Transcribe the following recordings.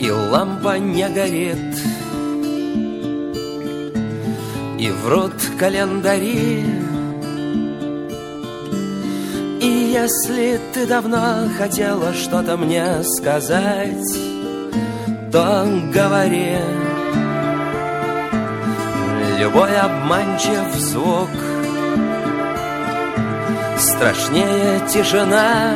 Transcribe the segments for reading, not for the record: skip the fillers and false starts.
и лампа не горит, и врут календари. И если ты давно хотела что-то мне сказать, то говори. Любой обманчив звук страшнее тишина,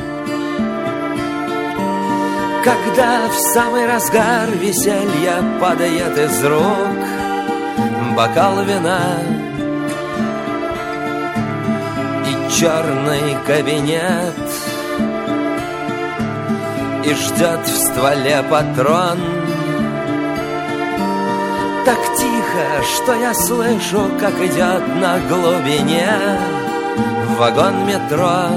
когда в самый разгар веселья падает из рук бокал вина. И черный кабинет, и ждет в стволе патрон. Так тихо, что я слышу, как идет на глубине вагон метро.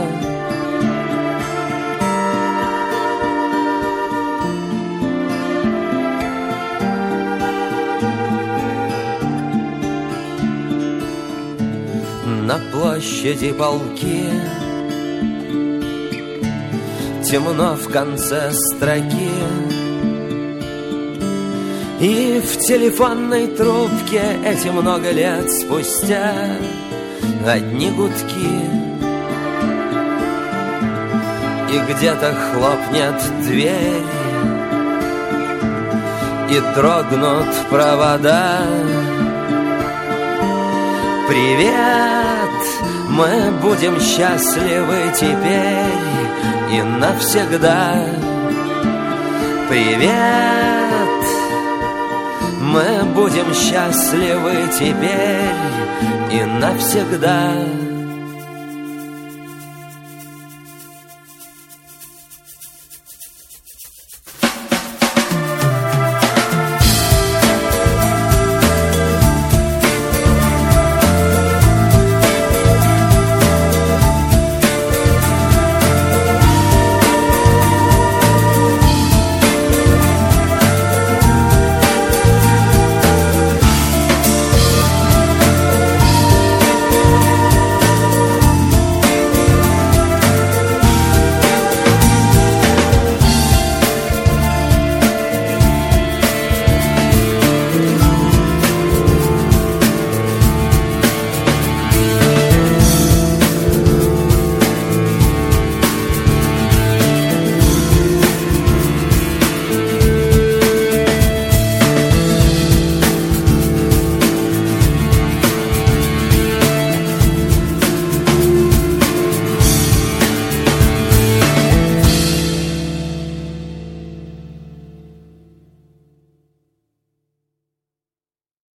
На площади полки темно в конце строки, и в телефонной трубке эти много лет спустя одни гудки. И где-то хлопнет дверь, и дрогнут провода. Привет, мы будем счастливы теперь и навсегда. Привет, мы будем счастливы теперь и навсегда.